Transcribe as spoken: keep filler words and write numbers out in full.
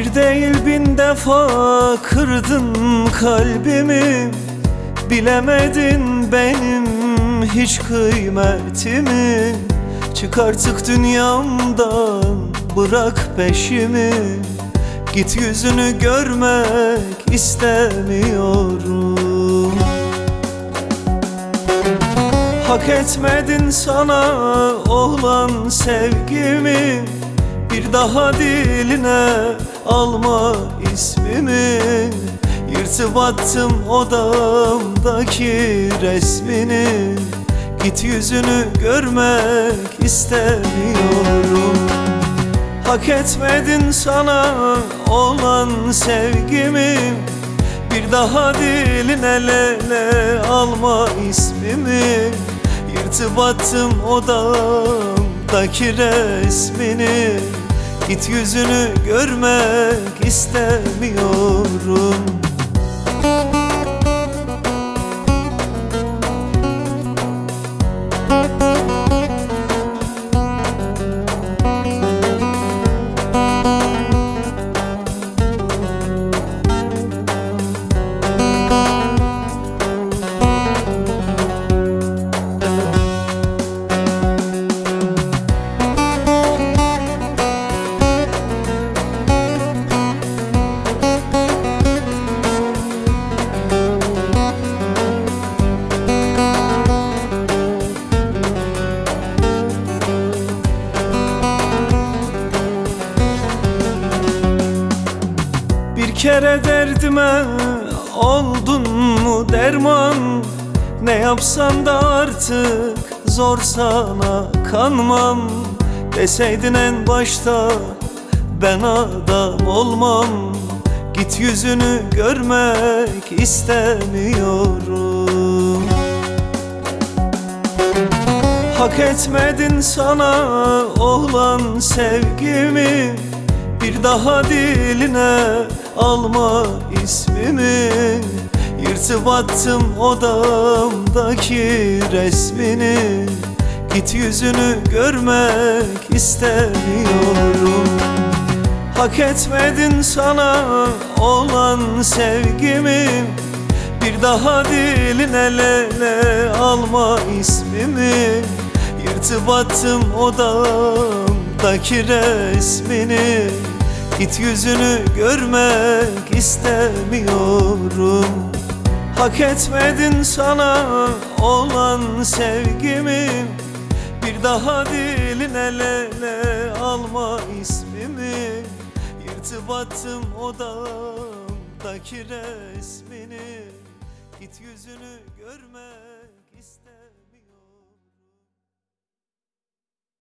Bir değil bin defa kırdın kalbimi, bilemedin benim hiç kıymetimi. Çık artık dünyamdan, bırak peşimi. Git, yüzünü görmek istemiyorum. Hak etmedin sana olan sevgimi, bir daha diline alma ismimi. Yırtıp attım odamdaki resmini. Git, yüzünü görmek istemiyorum. Hak etmedin sana olan sevgimi, bir daha diline lele alma ismimi. Yırtıp attım odamdaki resmini. Git, yüzünü görmek istemiyorum. Bir kere derdime oldun mu derman, ne yapsan da artık zor sana kanmam. Deseydin en başta ben adam olmam. Git, yüzünü görmek istemiyorum. Hak etmedin sana olan sevgimi, bir daha diline alma ismimi. Yırtıp attım odamdaki resmini. Git, yüzünü görmek istemiyorum. Hak etmedin sana olan sevgimi, bir daha diline lele alma ismimi. Yırtıp attım odamdaki resmini. Git, yüzünü görmek istemiyorum. Hak etmedin sana olan sevgimi, bir daha diline lele alma ismimi. Yırtıp attım odamdaki resmini. Git, yüzünü görmek